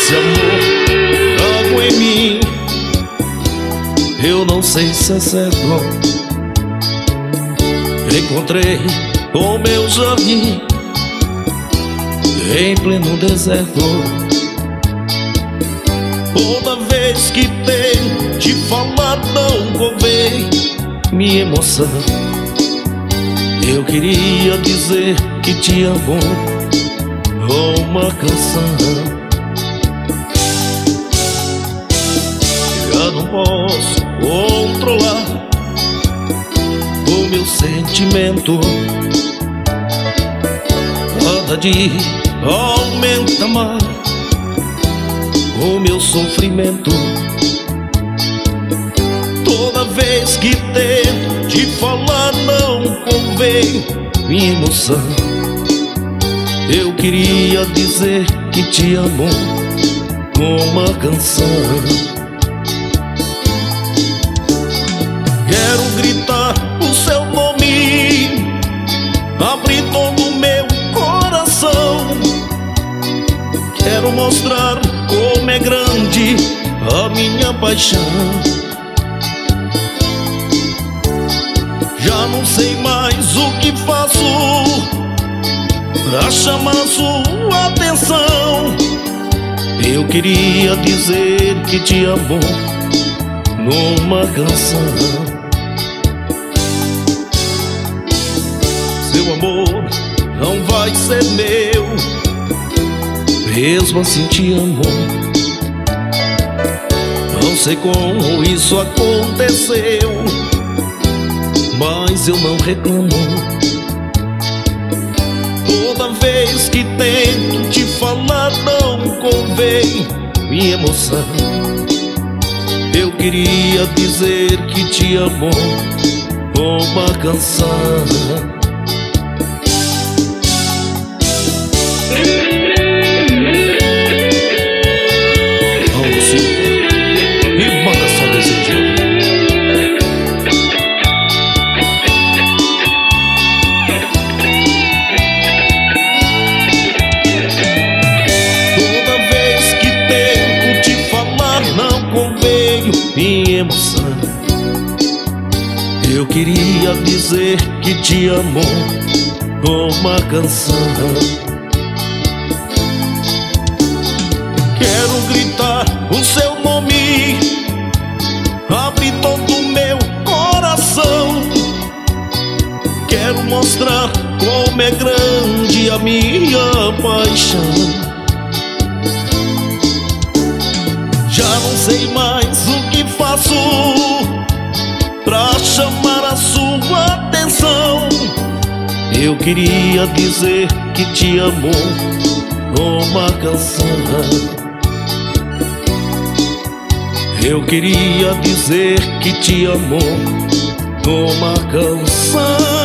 esse amor trago em mim. Eu não sei se é certo. Encontrei o meu jardim em pleno deserto. Toda vez que tenho de falar não convém minha emoção. Eu queria dizer que te amo com uma canção. Já não posso controlar o meu sentimento. Cada dia aumenta mais o meu sofrimento. Toda vez que tento te falar não convém minha emoção. Eu queria dizer que te amo com uma canção. Quero gritar o seu nome, abrir todo o meu coração. Quero mostrar como é grande a minha paixão. Já não sei mais o que faço pra chamar sua atenção. Eu queria dizer que te amo numa canção. Seu amor não vai ser meu, mesmo assim te amo. Não sei como isso aconteceu, mas eu não reclamo. Toda vez que tento te falar não convém minha emoção. Eu queria dizer que te amo com uma canção. Minha emoção. Eu queria dizer que te amo com uma canção. Quero gritar o seu nome, abrir todo o meu coração. Quero mostrar como é grande a minha paixão. Já não sei mais o que faço pra chamar a sua atenção. Eu queria dizer que te amo com uma canção. Eu queria dizer que te amo com uma canção.